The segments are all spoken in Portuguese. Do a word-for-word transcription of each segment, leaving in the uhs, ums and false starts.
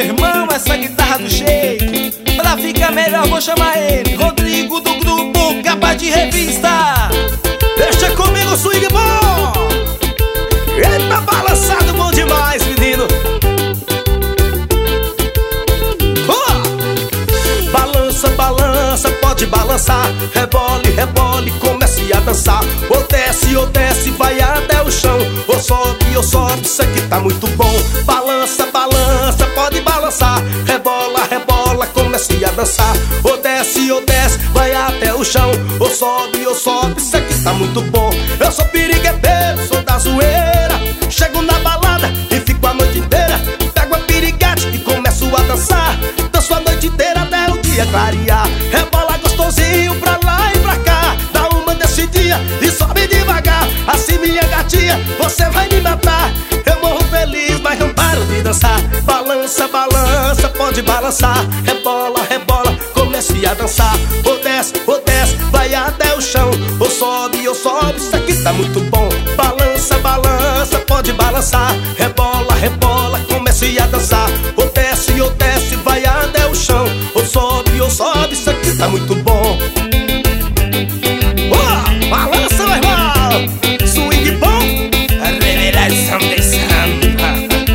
irmão, essa guitarra do shake. Pra ficar melhor vou chamar ele, Rodrigo do grupo Capa de Revista. Deixa comigo o swing bom. Ele tá balançado bom demais, menino. uh! Balança, balança, pode balançar. Rebole, rebole, comece a dançar. Ou desce, ou desce, vai até o chão. Ou sobe, ou sobe, isso aqui tá muito bom. Balança, balança, pode balançar. Rebola, rebola, comece a dançar. Ou desce, ou desce, vai até o chão. Ou sobe, ou sobe, isso aqui tá muito bom. Eu sou pirigueteiro, sou da zoeira. Chego na balada e fico a noite inteira. Pego a piriguete e começo a dançar. Danço a noite inteira até o dia clarear. Rebola gostosinho pra lá e pra cá. Dá uma descidinha e sobe devagar. Assim minha gatinha, você vai me matar. Eu morro feliz, mas não paro de dançar. Balança, balança, pode balançar. Rebola, rebola, comece a dançar. Ou desce, ou desce, vai até o chão. Ou sobe, ou sobe, isso aqui tá muito bom. Balança, balança, pode balançar. Rebola, rebola, comece a dançar. Ou desce, ou desce, vai até o chão. Ou sobe, ou sobe, isso aqui tá muito bom. Oh, balança, meu irmão. Swing bom. Revelação de samba.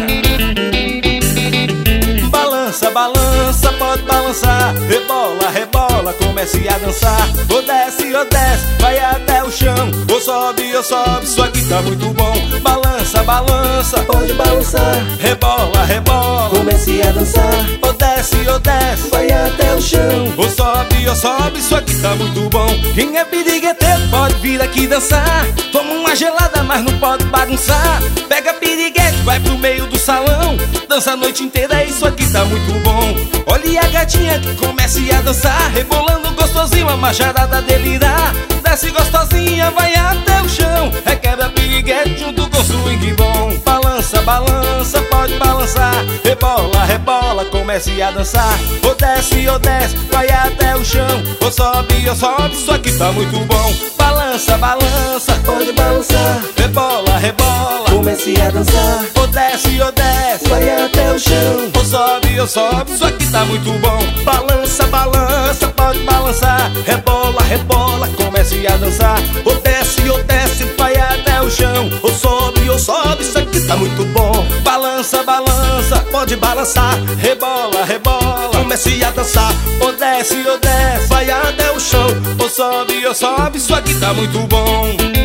Balança, balança, pode balançar. Rebola, rebola, comece a dançar. Ou desce, ou desce, vai até o chão. Ou sobe, ou sobe, isso aqui tá muito bom. Balança, balança, Pode balançar, rebola, rebola, comece a dançar. ou desce, ou desce, Vai até o chão. ou sobe, ou sobe, isso aqui tá muito bom. Quem é pirigueteiro pode vir aqui dançar. Toma uma gelada, mas não pode bagunçar. Pega piriguete, vai pro meio do salão. Dança a noite inteira, isso aqui tá muito bom. Olha a gatinha que comece a dançar. Rebolando gostosinho, a macharada delirar. Desce gostosinha, vai até o chão. Requebra piriguete junto com swing bom. Balança, balança, pode balançar. Rebola, rebola, comece a dançar. Ou desce, ou desce, vai até o chão. Ou sobe, ou sobe, isso aqui tá muito bom. Balança, balança, Pode balançar, rebola, rebola, comece a dançar. ou desce, ou desce, Vai até o chão. ou sobe, ou sobe, isso aqui tá muito bom. Balança, balança, Pode balançar, rebola, rebola, comece a dançar. ou desce, ou desce, Vai até o chão, ou sobe, ou sobe, isso aqui tá muito bom. balança, balança, Pode balançar, rebola, rebola, comece a dançar. ou desce, ou desce, Vai até o chão. ou sobe, ou sobe, isso aqui tá muito bom.